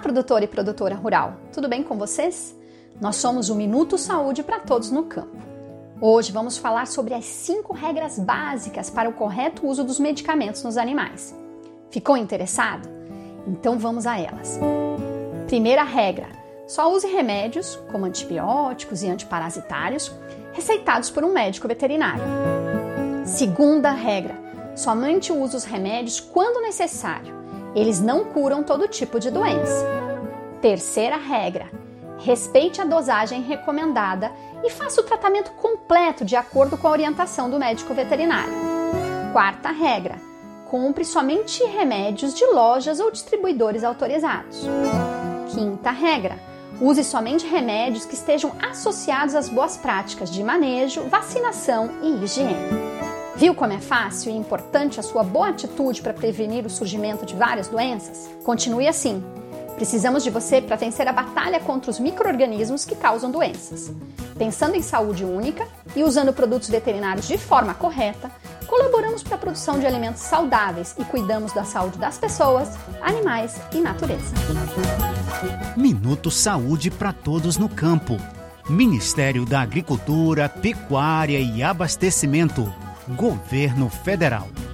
produtor e produtora rural, tudo bem com vocês? Nós somos o Minuto Saúde para Todos no Campo. Hoje vamos falar sobre as 5 regras básicas para o correto uso dos medicamentos nos animais. Ficou interessado? Então vamos a elas. Primeira regra: só use remédios, como antibióticos e antiparasitários, receitados por um médico veterinário. Segunda regra: somente use os remédios quando necessário. Eles não curam todo tipo de doença. Terceira regra: respeite a dosagem recomendada e faça o tratamento completo de acordo com a orientação do médico veterinário. Quarta regra: compre somente remédios de lojas ou distribuidores autorizados. Quinta regra: use somente remédios que estejam associados às boas práticas de manejo, vacinação e higiene. Viu como é fácil e importante a sua boa atitude para prevenir o surgimento de várias doenças? Continue assim. Precisamos de você para vencer a batalha contra os micro-organismos que causam doenças. Pensando em saúde única e usando produtos veterinários de forma correta, colaboramos para a produção de alimentos saudáveis e cuidamos da saúde das pessoas, animais e natureza. Minuto Saúde para Todos no Campo. Ministério da Agricultura, Pecuária e Abastecimento. Governo Federal.